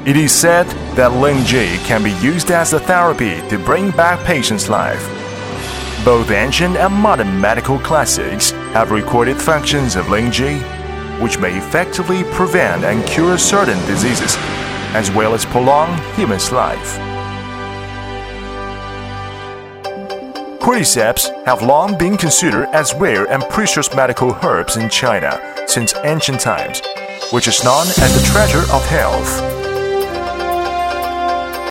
It is said that Lingji can be used as a therapy to bring back patients' life. Both ancient and modern medical classics have recorded functions of Lingji, which may effectively prevent and cure certain diseases, as well as prolong humans' life. Cordyceps have long been considered as rare and precious medical herbs in China since ancient times, which is known as the treasure of health.